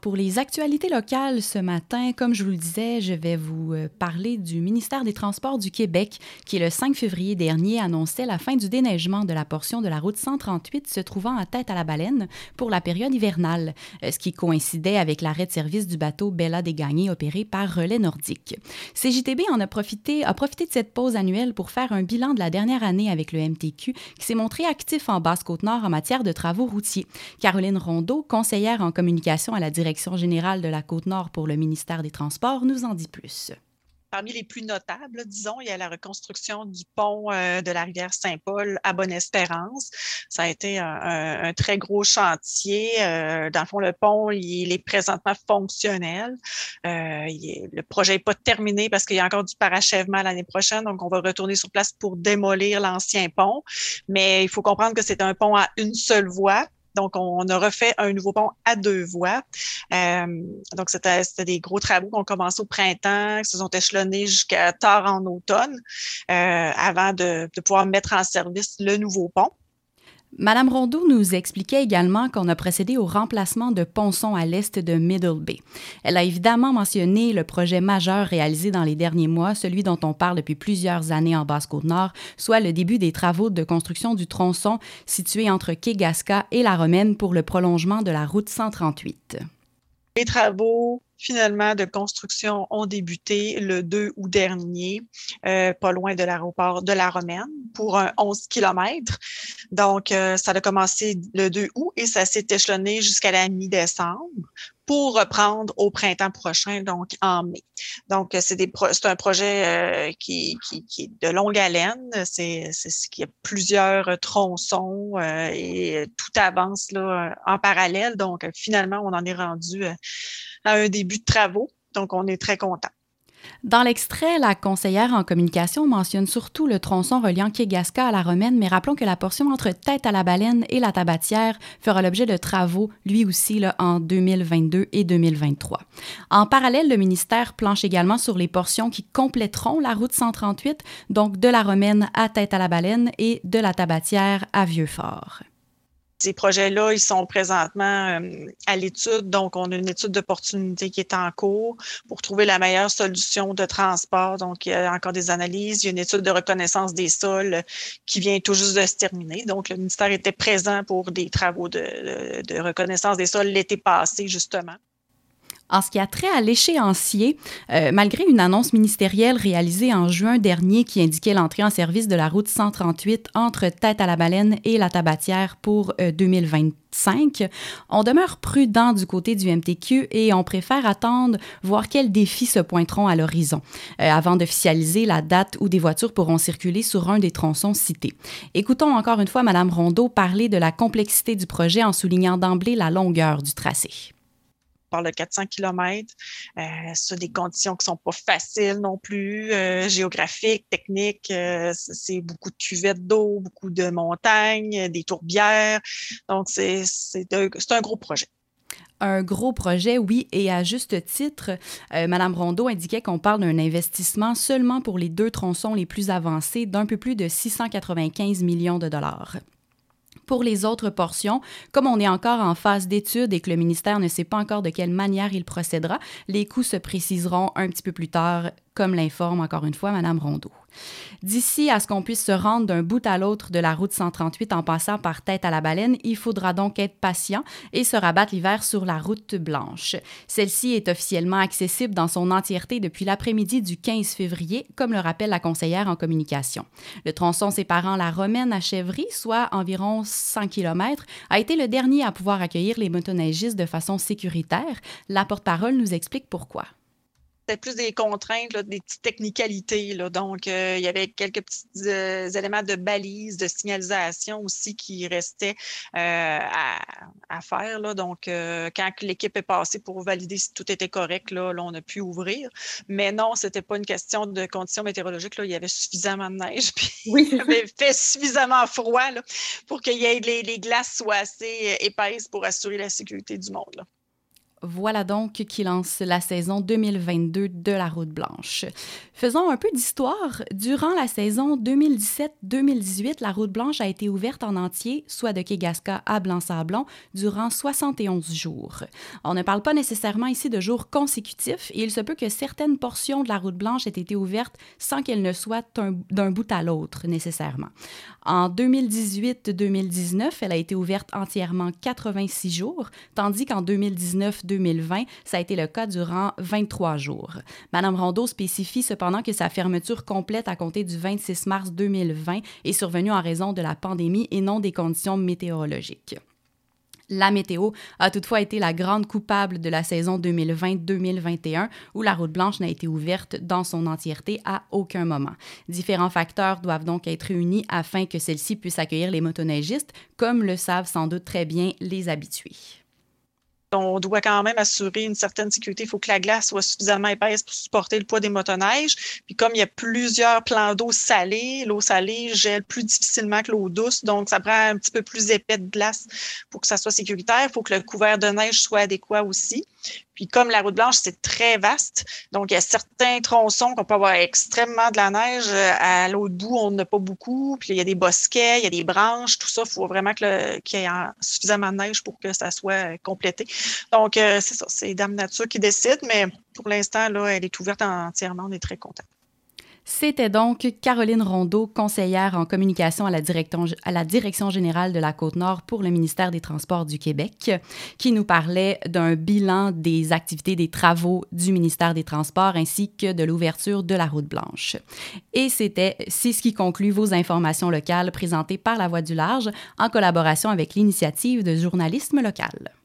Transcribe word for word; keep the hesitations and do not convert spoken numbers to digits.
Pour les actualités locales ce matin, comme je vous le disais, je vais vous euh, parler du ministère des Transports du Québec qui, le cinq février dernier, annonçait la fin du déneigement de la portion de la route cent trente-huit se trouvant à Tête-à-la-Baleine pour la période hivernale, euh, ce qui coïncidait avec l'arrêt de service du bateau Bella des Gagnés opéré par Relais Nordique. C J T B en a profité, a profité de cette pause annuelle pour faire un bilan de la dernière année avec le M T Q qui s'est montré actif en Basse-Côte-Nord en matière de travaux routiers. Caroline Rondeau, conseillère en communication à la direction Direction générale de la Côte-Nord pour le ministère des Transports, nous en dit plus. Parmi les plus notables, disons, il y a la reconstruction du pont euh, de la rivière Saint-Paul à Bonne-Espérance. Ça a été un, un, un très gros chantier. Euh, dans le fond, le pont, il est présentement fonctionnel. Euh, il est, le projet n'est pas terminé parce qu'il y a encore du parachèvement l'année prochaine. Donc, on va retourner sur place pour démolir l'ancien pont. Mais il faut comprendre que c'est un pont à une seule voie. Donc, on a refait un nouveau pont à deux voies. Euh, donc, c'était, c'était des gros travaux qui ont commencé au printemps, qui se sont échelonnés jusqu'à tard en automne, euh, avant de, de pouvoir mettre en service le nouveau pont. Madame Rondeau nous expliquait également qu'on a procédé au remplacement de ponçons à l'est de Middle Bay. Elle a évidemment mentionné le projet majeur réalisé dans les derniers mois, celui dont on parle depuis plusieurs années en Basse-Côte-Nord, soit le début des travaux de construction du tronçon situé entre Kegaska et La Romaine pour le prolongement de la route cent trente-huit. Les travaux, finalement, de construction ont débuté le deux août dernier, euh, pas loin de l'aéroport de La Romaine, pour un onze kilomètres. Donc, euh, ça a commencé le deux août et ça s'est échelonné jusqu'à la mi-décembre pour reprendre au printemps prochain, donc en mai. Donc, c'est, des pro- c'est un projet euh, qui, qui, qui est de longue haleine. C'est, c'est ce qui a plusieurs tronçons euh, et tout avance là en parallèle. Donc, finalement, on en est rendu euh, à un début de travaux. Donc, on est très content. Dans l'extrait, la conseillère en communication mentionne surtout le tronçon reliant Kegaska à La Romaine, mais rappelons que la portion entre Tête-à-la-Baleine et la Tabatière fera l'objet de travaux, lui aussi, là, en deux mille vingt-deux et deux mille vingt-trois. En parallèle, le ministère planche également sur les portions qui compléteront la route cent trente-huit, donc de La Romaine à Tête-à-la-Baleine et de la Tabatière à Vieux-Fort. Ces projets-là, ils sont présentement euh, à l'étude. Donc, on a une étude d'opportunité qui est en cours pour trouver la meilleure solution de transport. Donc, il y a encore des analyses. Il y a une étude de reconnaissance des sols qui vient tout juste de se terminer. Donc, le ministère était présent pour des travaux de, de, de reconnaissance des sols l'été passé, justement. En ce qui a trait à l'échéancier, euh, malgré une annonce ministérielle réalisée en juin dernier qui indiquait l'entrée en service de la route cent trente-huit entre Tête-à-la-Baleine et la Tabatière pour euh, deux mille vingt-cinq, on demeure prudent du côté du M T Q et on préfère attendre, voir quels défis se pointeront à l'horizon, euh, avant d'officialiser la date où des voitures pourront circuler sur un des tronçons cités. Écoutons encore une fois Mme Rondeau parler de la complexité du projet en soulignant d'emblée la longueur du tracé. Par le quatre cents kilomètres, euh, sur des conditions qui sont pas faciles non plus, euh, géographiques, techniques. Euh, c'est beaucoup de cuvettes d'eau, beaucoup de montagnes, des tourbières. Donc, c'est, c'est, un, c'est un gros projet. Un gros projet, oui, et à juste titre, euh, Mme Rondeau indiquait qu'on parle d'un investissement seulement pour les deux tronçons les plus avancés d'un peu plus de six cent quatre-vingt-quinze millions de dollars. Pour les autres portions, comme on est encore en phase d'étude et que le ministère ne sait pas encore de quelle manière il procédera, les coûts se préciseront un petit peu plus tard, comme l'informe encore une fois Mme Rondeau. D'ici à ce qu'on puisse se rendre d'un bout à l'autre de la route cent trente-huit en passant par Tête-à-la-Baleine, il faudra donc être patient et se rabattre l'hiver sur la route blanche. Celle-ci est officiellement accessible dans son entièreté depuis l'après-midi du quinze février, comme le rappelle la conseillère en communication. Le tronçon séparant la Romaine à Chèvry, soit environ cent kilomètres, a été le dernier à pouvoir accueillir les motoneigistes de façon sécuritaire. La porte-parole nous explique pourquoi. C'était plus des contraintes, là, des petites technicalités. Là. Donc, euh, il y avait quelques petits euh, éléments de balises, de signalisation aussi qui restaient euh, à, à faire. Là. Donc, euh, quand l'équipe est passée pour valider si tout était correct, là, là on a pu ouvrir. Mais non, c'était pas une question de conditions météorologiques. Là. Il y avait suffisamment de neige, puis oui, il avait fait suffisamment froid là, pour que y ait les, les glaces soient assez épaisses pour assurer la sécurité du monde. Là. Voilà donc qui lance la saison deux mille vingt-deux de la Route blanche. Faisons un peu d'histoire. Durant la saison deux mille dix-sept deux mille dix-huit, la Route blanche a été ouverte en entier, soit de Kegaska à Blanc-Sablon, durant soixante et onze jours. On ne parle pas nécessairement ici de jours consécutifs et il se peut que certaines portions de la Route blanche aient été ouvertes sans qu'elles ne soient un, d'un bout à l'autre nécessairement. En deux mille dix-huit deux mille dix-neuf, elle a été ouverte entièrement quatre-vingt-six jours, tandis qu'en deux mille dix-neuf deux mille vingt, ça a été le cas durant vingt-trois jours. Madame Rondeau spécifie cependant que sa fermeture complète à compter du vingt-six mars deux mille vingt est survenue en raison de la pandémie et non des conditions météorologiques. La météo a toutefois été la grande coupable de la saison deux mille vingt deux mille vingt et un, où la Route blanche n'a été ouverte dans son entièreté à aucun moment. Différents facteurs doivent donc être réunis afin que celle-ci puisse accueillir les motoneigistes, comme le savent sans doute très bien les habitués. On doit quand même assurer une certaine sécurité. Il faut que la glace soit suffisamment épaisse pour supporter le poids des motoneiges. Puis comme il y a plusieurs plans d'eau salée, l'eau salée gèle plus difficilement que l'eau douce, donc ça prend un petit peu plus épais de glace pour que ça soit sécuritaire. Il faut que le couvert de neige soit adéquat aussi. Puis comme la Route blanche, c'est très vaste, donc il y a certains tronçons qu'on peut avoir extrêmement de la neige. À l'autre bout, on n'a pas beaucoup. Puis il y a des bosquets, il y a des branches, tout ça. Il faut vraiment que le, qu'il y ait suffisamment de neige pour que ça soit complété. Donc, euh, c'est ça, c'est Dame Nature qui décide, mais pour l'instant, là, elle est ouverte entièrement. On est très contents. C'était donc Caroline Rondeau, conseillère en communication à la, à la Direction générale de la Côte-Nord pour le ministère des Transports du Québec, qui nous parlait d'un bilan des activités, des travaux du ministère des Transports ainsi que de l'ouverture de la Route blanche. Et c'était, c'est ce qui conclut vos informations locales présentées par La Voix du Large en collaboration avec l'Initiative de journalisme local.